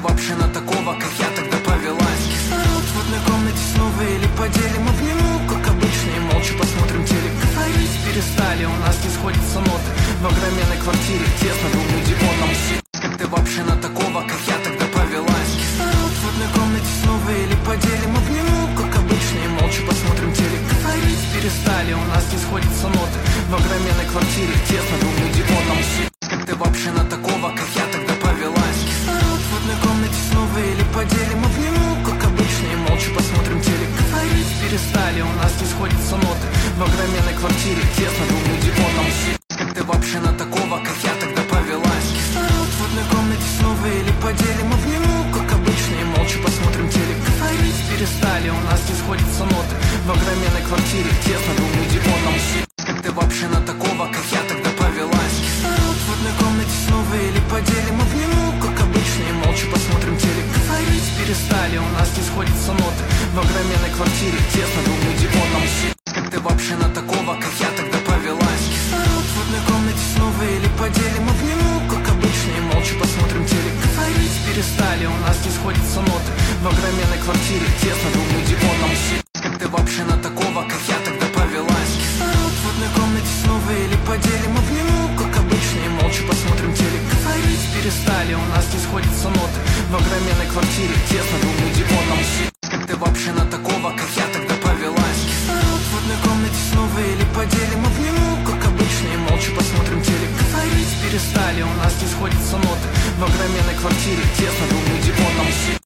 вообще на такого, как я, тогда повелась? Кислород в одной комнате снова или поделим обниму, как обычно, и молча посмотрим телек. Говорить перестали, у нас не сходятся ноты. В огроменной квартире тесно двум идиотам. Как ты вообще на такого, как я, тогда повелась? Кислород в одной комнате снова или поделим обниму, как обычно, и молча посмотрим телек. Говорить перестали, у нас не сходятся ноты. В огроменной квартире тесно двум идиотам. Как ты вообще на такого, как я, тогда повелась? Кислород в одной комнате снова или поделим обниму, как обычно, и молча посмотрим телек. Говорить перестали, у нас не сходятся ноты. В огроменной квартире тесно двум идиотам. Как ты вообще на такого, как я, тогда повелась? Кислород в одной комнате снова или поделим обниму, как обычно, и молча посмотрим телек. Говорить перестали, у нас не сходятся ноты. В огроменной квартире тесно двум идиотам. Как ты вообще на такого, как я, тогда повелась? Кислород в одной комнате снова или поделим обниму, как обычно, и молча посмотрим телек. Говорить перестали, у нас не сходятся ноты. В огроменной квартире тесно двум идиотам. Как ты вообще на такого, как я, тогда повелась? Кислород в одной комнате снова или поделим обниму, как обычно, и молча посмотрим телек. Говорить перестали, у нас не сходятся ноты. В огроменной квартире тесно двум идиотам. Как ты вообще на такого, как я, тогда повелась? Кислород в одной комнате снова или поделим обниму, как обычно, и молча посмотрим телек. Говорить перестали, у нас не сходятся ноты. В огроменной квартире тесно двум